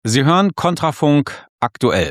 Sie hören Kontrafunk aktuell.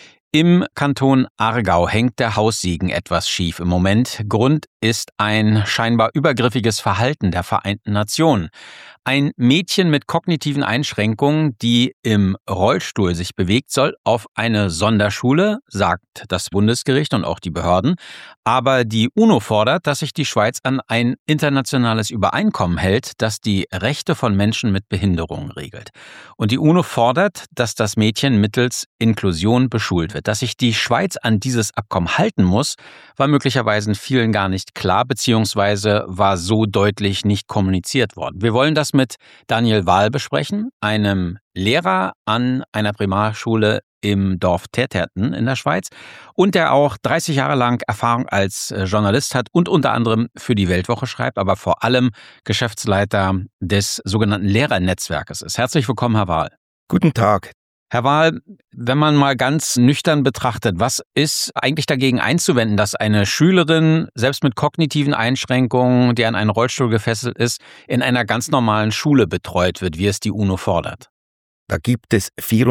Im Kanton Aargau hängt der Haussegen etwas schief im Moment. Grund ist ein scheinbar übergriffiges Verhalten der Vereinten Nationen. Ein Mädchen mit kognitiven Einschränkungen, die im Rollstuhl sich bewegt, soll auf eine Sonderschule, sagt das Bundesgericht und auch die Behörden. Aber die UNO fordert, dass sich die Schweiz an ein internationales Übereinkommen hält, das die Rechte von Menschen mit Behinderungen regelt. Und die UNO fordert, dass das Mädchen mittels Inklusion beschult wird. Dass sich die Schweiz an dieses Abkommen halten muss, war möglicherweise vielen gar nicht klar, beziehungsweise war so deutlich nicht kommuniziert worden. Wir wollen das mit Daniel Wahl besprechen, einem Lehrer an einer Primarschule im Dorf Terterten in der Schweiz und der auch 30 Jahre lang Erfahrung als Journalist hat und unter anderem für die Weltwoche schreibt, aber vor allem Geschäftsleiter des sogenannten Lehrernetzwerkes ist. Herzlich willkommen, Herr Wahl. Guten Tag. Herr Wahl, wenn man mal ganz nüchtern betrachtet, was ist eigentlich dagegen einzuwenden, dass eine Schülerin, selbst mit kognitiven Einschränkungen, die an einen Rollstuhl gefesselt ist, in einer ganz normalen Schule betreut wird, wie es die UNO fordert? Da gibt es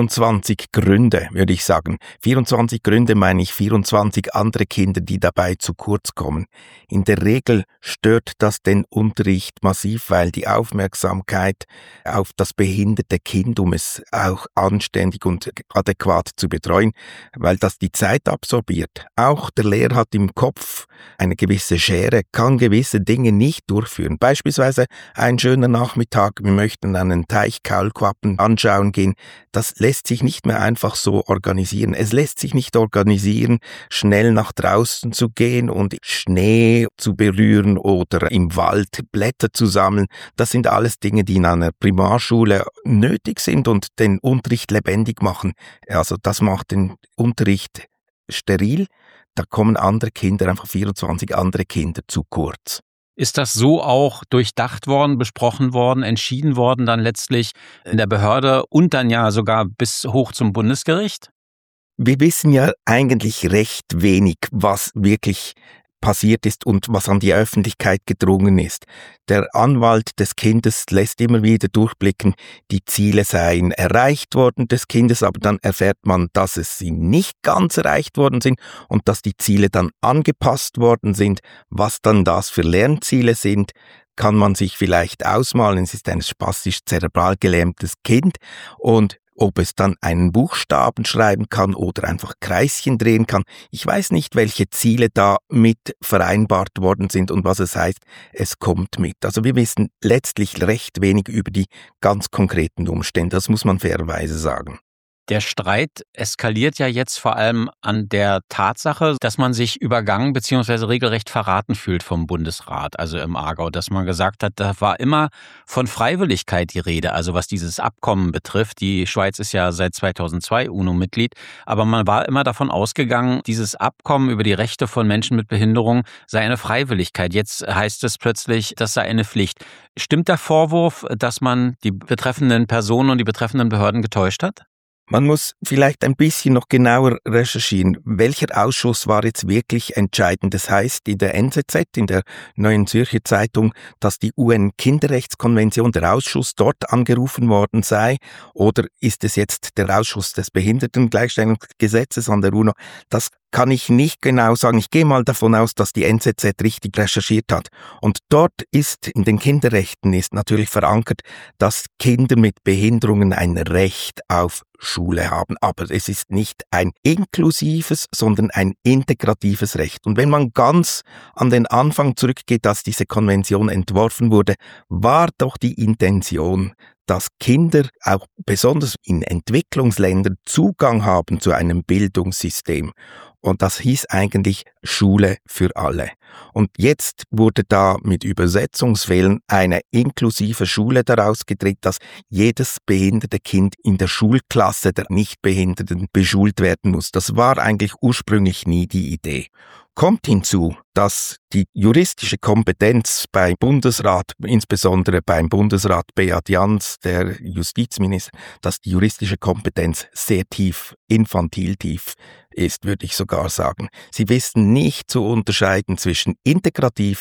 24 Gründe, würde ich sagen. 24 Gründe meine ich 24 andere Kinder, die dabei zu kurz kommen. In der Regel stört das den Unterricht massiv, weil die Aufmerksamkeit auf das behinderte Kind, um es auch anständig und adäquat zu betreuen, weil das die Zeit absorbiert. Auch der Lehrer hat im Kopf eine gewisse Schere, kann gewisse Dinge nicht durchführen. Beispielsweise ein schöner Nachmittag, wir möchten einen Teich Kaulquappen anschauen gehen, das lässt sich nicht mehr einfach so organisieren. Es lässt sich nicht organisieren, schnell nach draußen zu gehen und Schnee zu berühren oder im Wald Blätter zu sammeln. Das sind alles Dinge, die in einer Primarschule nötig sind und den Unterricht lebendig machen. Also das macht den Unterricht steril. Da kommen andere Kinder, einfach 24 andere Kinder zu kurz. Ist das so auch durchdacht worden, besprochen worden, entschieden worden dann letztlich in der Behörde und dann ja sogar bis hoch zum Bundesgericht? Wir wissen ja eigentlich recht wenig, was wirklich passiert ist und was an die Öffentlichkeit gedrungen ist. Der Anwalt des Kindes lässt immer wieder durchblicken, die Ziele seien erreicht worden des Kindes, aber dann erfährt man, dass sie nicht ganz erreicht worden sind und dass die Ziele dann angepasst worden sind. Was dann das für Lernziele sind, kann man sich vielleicht ausmalen. Es ist ein spastisch zerebral gelähmtes Kind und ob es dann einen Buchstaben schreiben kann oder einfach Kreischen drehen kann. Ich weiß nicht, welche Ziele da mit vereinbart worden sind und was es heißt, es kommt mit. Also wir wissen letztlich recht wenig über die ganz konkreten Umstände, das muss man fairerweise sagen. Der Streit eskaliert ja jetzt vor allem an der Tatsache, dass man sich übergangen bzw. regelrecht verraten fühlt vom Bundesrat, also im Aargau, dass man gesagt hat, da war immer von Freiwilligkeit die Rede, also was dieses Abkommen betrifft. Die Schweiz ist ja seit 2002 UNO-Mitglied, aber man war immer davon ausgegangen, dieses Abkommen über die Rechte von Menschen mit Behinderung sei eine Freiwilligkeit. Jetzt heißt es plötzlich, das sei eine Pflicht. Stimmt der Vorwurf, dass man die betreffenden Personen und die betreffenden Behörden getäuscht hat? Man muss vielleicht ein bisschen noch genauer recherchieren. Welcher Ausschuss war jetzt wirklich entscheidend? Das heißt in der NZZ, in der Neuen Zürcher Zeitung, dass die UN-Kinderrechtskonvention, der Ausschuss dort angerufen worden sei. Oder ist es jetzt der Ausschuss des Behindertengleichstellungsgesetzes an der UNO? Das kann ich nicht genau sagen. Ich gehe mal davon aus, dass die NZZ richtig recherchiert hat. Und dort ist, in den Kinderrechten ist natürlich verankert, dass Kinder mit Behinderungen ein Recht auf Schule haben. Aber es ist nicht ein inklusives, sondern ein integratives Recht. Und wenn man ganz an den Anfang zurückgeht, dass diese Konvention entworfen wurde, war doch die Intention, dass Kinder auch besonders in Entwicklungsländern Zugang haben zu einem Bildungssystem. Und das hieß eigentlich Schule für alle. Und jetzt wurde da mit Übersetzungsfehlern eine inklusive Schule daraus gedreht, dass jedes behinderte Kind in der Schulklasse der Nichtbehinderten beschult werden muss. Das war eigentlich ursprünglich nie die Idee. Kommt hinzu, dass die juristische Kompetenz beim Bundesrat, insbesondere beim Bundesrat Beat Jans, der Justizminister, dass die juristische Kompetenz sehr tief, infantil tief ist, würde ich sogar sagen. Sie wissen nicht zu unterscheiden zwischen integrativ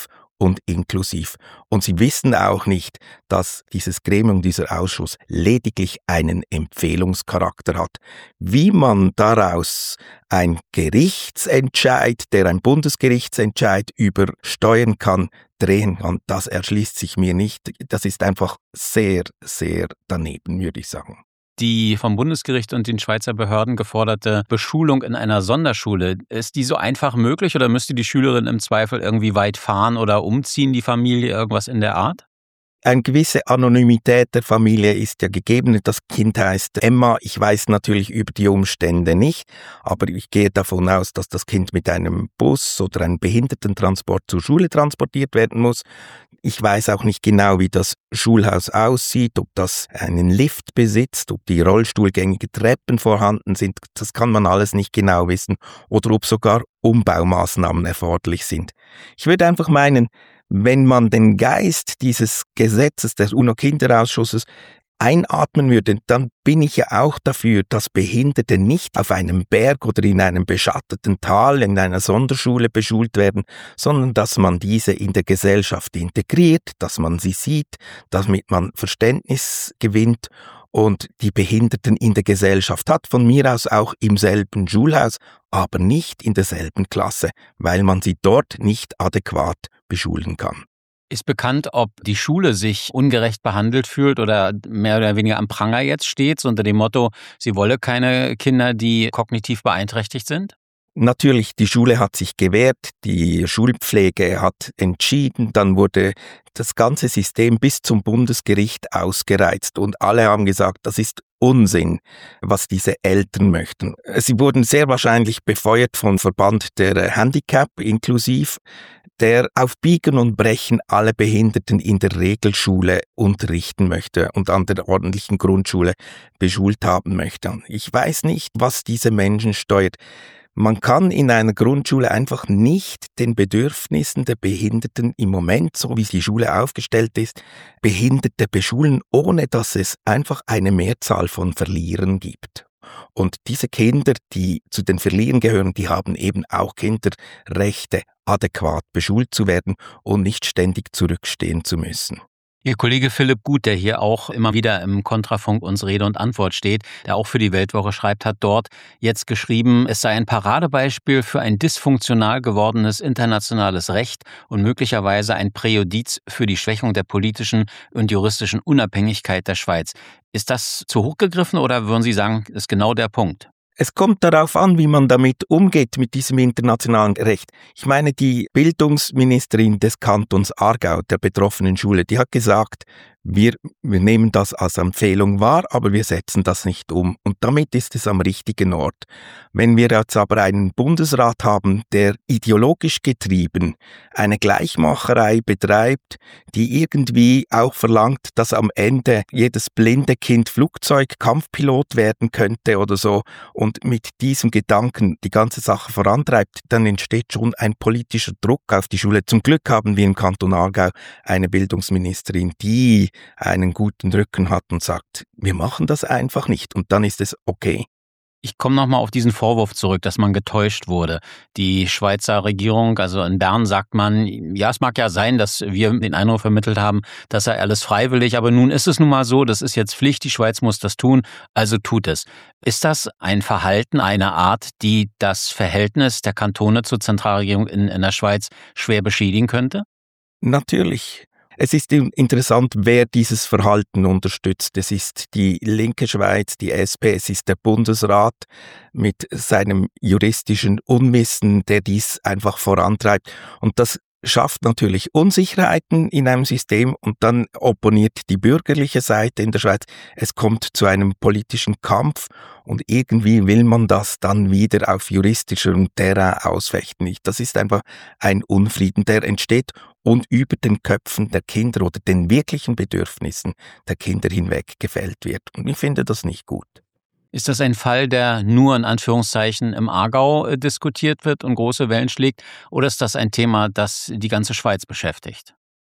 und inklusiv. Und sie wissen auch nicht, dass dieses Gremium, dieser Ausschuss lediglich einen Empfehlungscharakter hat. Wie man daraus ein Gerichtsentscheid, der ein Bundesgerichtsentscheid übersteuern kann, drehen kann, das erschließt sich mir nicht. Das ist einfach sehr, sehr daneben, würde ich sagen. Die vom Bundesgericht und den Schweizer Behörden geforderte Beschulung in einer Sonderschule, ist die so einfach möglich oder müsste die Schülerin im Zweifel irgendwie weit fahren oder umziehen, die Familie, irgendwas in der Art? Eine gewisse Anonymität der Familie ist ja gegeben. Das Kind heißt Emma. Ich weiß natürlich über die Umstände nicht, aber ich gehe davon aus, dass das Kind mit einem Bus oder einem Behindertentransport zur Schule transportiert werden muss. Ich weiß auch nicht genau, wie das Schulhaus aussieht, ob das einen Lift besitzt, ob die rollstuhlgängige Treppen vorhanden sind. Das kann man alles nicht genau wissen. Oder ob sogar Umbaumaßnahmen erforderlich sind. Ich würde einfach meinen, wenn man den Geist dieses Gesetzes des UNO-Kinderausschusses einatmen würde, dann bin ich ja auch dafür, dass Behinderte nicht auf einem Berg oder in einem beschatteten Tal in einer Sonderschule beschult werden, sondern dass man diese in der Gesellschaft integriert, dass man sie sieht, damit man Verständnis gewinnt und die Behinderten in der Gesellschaft hat, von mir aus auch im selben Schulhaus, aber nicht in derselben Klasse, weil man sie dort nicht adäquat beschulen kann. Ist bekannt, ob die Schule sich ungerecht behandelt fühlt oder mehr oder weniger am Pranger jetzt steht, so unter dem Motto, sie wolle keine Kinder, die kognitiv beeinträchtigt sind? Natürlich, die Schule hat sich gewehrt, die Schulpflege hat entschieden, dann wurde das ganze System bis zum Bundesgericht ausgereizt und alle haben gesagt, das ist Unsinn, was diese Eltern möchten. Sie wurden sehr wahrscheinlich befeuert vom Verband der Handicap inklusiv, der auf Biegen und Brechen alle Behinderten in der Regelschule unterrichten möchte und an der ordentlichen Grundschule beschult haben möchte. Ich weiß nicht, was diese Menschen steuert. Man kann in einer Grundschule einfach nicht den Bedürfnissen der Behinderten im Moment, so wie die Schule aufgestellt ist, Behinderte beschulen, ohne dass es einfach eine Mehrzahl von Verlierern gibt. Und diese Kinder, die zu den Verlierern gehören, die haben eben auch Kinderrechte, adäquat beschult zu werden und nicht ständig zurückstehen zu müssen. Ihr Kollege Philipp Gut, der hier auch immer wieder im Kontrafunk uns Rede und Antwort steht, der auch für die Weltwoche schreibt, hat dort jetzt geschrieben, es sei ein Paradebeispiel für ein dysfunktional gewordenes internationales Recht und möglicherweise ein Präjudiz für die Schwächung der politischen und juristischen Unabhängigkeit der Schweiz. Ist das zu hoch gegriffen oder würden Sie sagen, ist genau der Punkt? Es kommt darauf an, wie man damit umgeht, mit diesem internationalen Recht. Ich meine, die Bildungsministerin des Kantons Aargau, der betroffenen Schule, die hat gesagt, wir nehmen das als Empfehlung wahr, aber wir setzen das nicht um. Und damit ist es am richtigen Ort. Wenn wir jetzt aber einen Bundesrat haben, der ideologisch getrieben eine Gleichmacherei betreibt, die irgendwie auch verlangt, dass am Ende jedes blinde Kind Flugzeugkampfpilot werden könnte oder so, und mit diesem Gedanken die ganze Sache vorantreibt, dann entsteht schon ein politischer Druck auf die Schule. Zum Glück haben wir im Kanton Aargau eine Bildungsministerin, die einen guten Rücken hat und sagt, wir machen das einfach nicht und dann ist es okay. Ich komme nochmal auf diesen Vorwurf zurück, dass man getäuscht wurde. Die Schweizer Regierung, also in Bern sagt man, ja, es mag ja sein, dass wir den Eindruck vermittelt haben, das sei alles freiwillig, aber nun ist es nun mal so, das ist jetzt Pflicht, die Schweiz muss das tun, also tut es. Ist das ein Verhalten, eine Art, die das Verhältnis der Kantone zur Zentralregierung in der Schweiz schwer beschädigen könnte? Natürlich. Es ist interessant, wer dieses Verhalten unterstützt. Es ist die linke Schweiz, die SP, es ist der Bundesrat mit seinem juristischen Unwissen, der dies einfach vorantreibt. Und das schafft natürlich Unsicherheiten in einem System und dann opponiert die bürgerliche Seite in der Schweiz. Es kommt zu einem politischen Kampf und irgendwie will man das dann wieder auf juristischerem Terrain ausfechten. Das ist einfach ein Unfrieden, der entsteht und über den Köpfen der Kinder oder den wirklichen Bedürfnissen der Kinder hinweg gefällt wird. Und ich finde das nicht gut. Ist das ein Fall, der nur in Anführungszeichen im Aargau diskutiert wird und große Wellen schlägt, oder ist das ein Thema, das die ganze Schweiz beschäftigt?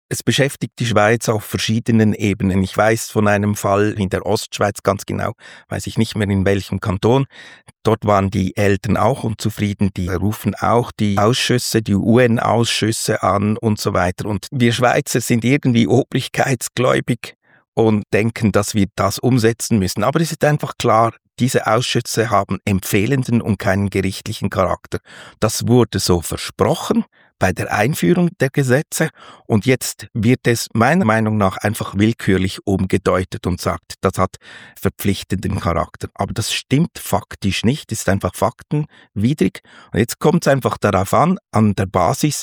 Es beschäftigt die Schweiz auf verschiedenen Ebenen. Ich weiß von einem Fall in der Ostschweiz ganz genau, weiß ich nicht mehr in welchem Kanton. Dort waren die Eltern auch unzufrieden, die rufen auch die Ausschüsse, die UN-Ausschüsse an und so weiter. Und wir Schweizer sind irgendwie obrigkeitsgläubig und denken, dass wir das umsetzen müssen. Aber es ist einfach klar, diese Ausschüsse haben empfehlenden und keinen gerichtlichen Charakter. Das wurde so versprochen bei der Einführung der Gesetze und jetzt wird es meiner Meinung nach einfach willkürlich umgedeutet und sagt, das hat verpflichtenden Charakter. Aber das stimmt faktisch nicht, ist einfach faktenwidrig. Und jetzt kommt es einfach darauf an der Basis,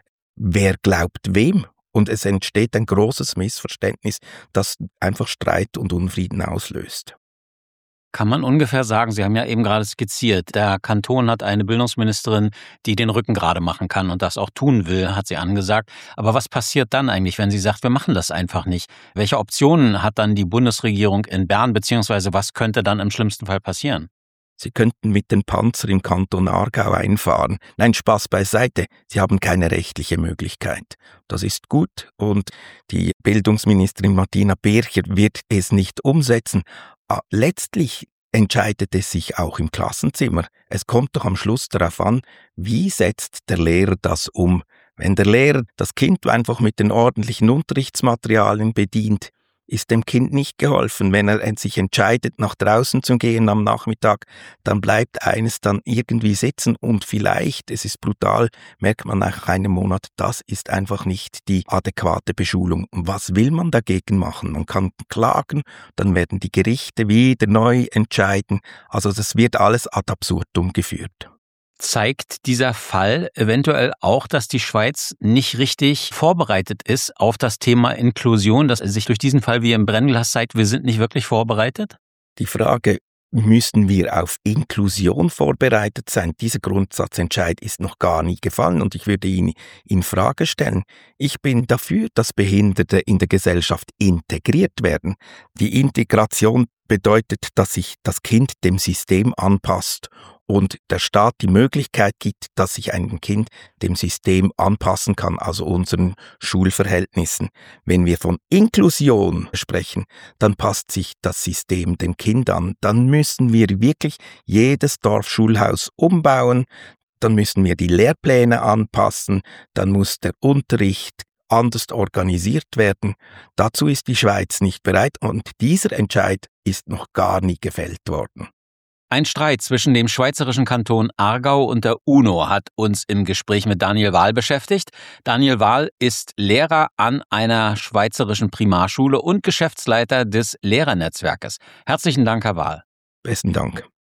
wer glaubt wem. Und es entsteht ein großes Missverständnis, das einfach Streit und Unfrieden auslöst. Kann man ungefähr sagen, Sie haben ja eben gerade skizziert, der Kanton hat eine Bildungsministerin, die den Rücken gerade machen kann und das auch tun will, hat sie angesagt. Aber was passiert dann eigentlich, wenn sie sagt, wir machen das einfach nicht? Welche Optionen hat dann die Bundesregierung in Bern, beziehungsweise was könnte dann im schlimmsten Fall passieren? Sie könnten mit den Panzer im Kanton Aargau einfahren. Nein, Spaß beiseite. Sie haben keine rechtliche Möglichkeit. Das ist gut und die Bildungsministerin Martina Bircher wird es nicht umsetzen. Letztlich entscheidet es sich auch im Klassenzimmer. Es kommt doch am Schluss darauf an, wie setzt der Lehrer das um. Wenn der Lehrer das Kind einfach mit den ordentlichen Unterrichtsmaterialien bedient, ist dem Kind nicht geholfen. Wenn er sich entscheidet, nach draußen zu gehen am Nachmittag, dann bleibt eines dann irgendwie sitzen und vielleicht, es ist brutal, merkt man nach einem Monat, das ist einfach nicht die adäquate Beschulung. Und was will man dagegen machen? Man kann klagen, dann werden die Gerichte wieder neu entscheiden. Also das wird alles ad absurdum geführt. Zeigt dieser Fall eventuell auch, dass die Schweiz nicht richtig vorbereitet ist auf das Thema Inklusion, dass sich durch diesen Fall wie im Brennglas zeigt, wir sind nicht wirklich vorbereitet? Die Frage, müssen wir auf Inklusion vorbereitet sein? Dieser Grundsatzentscheid ist noch gar nie gefallen und ich würde ihn in Frage stellen. Ich bin dafür, dass Behinderte in der Gesellschaft integriert werden. Die Integration bedeutet, dass sich das Kind dem System anpasst und der Staat die Möglichkeit gibt, dass sich ein Kind dem System anpassen kann, also unseren Schulverhältnissen. Wenn wir von Inklusion sprechen, dann passt sich das System dem Kind an. Dann müssen wir wirklich jedes Dorfschulhaus umbauen, dann müssen wir die Lehrpläne anpassen, dann muss der Unterricht anders organisiert werden. Dazu ist die Schweiz nicht bereit und dieser Entscheid ist noch gar nie gefällt worden. Ein Streit zwischen dem schweizerischen Kanton Aargau und der UNO hat uns im Gespräch mit Daniel Wahl beschäftigt. Daniel Wahl ist Lehrer an einer schweizerischen Primarschule und Geschäftsleiter des Lehrernetzwerkes. Herzlichen Dank, Herr Wahl. Besten Dank.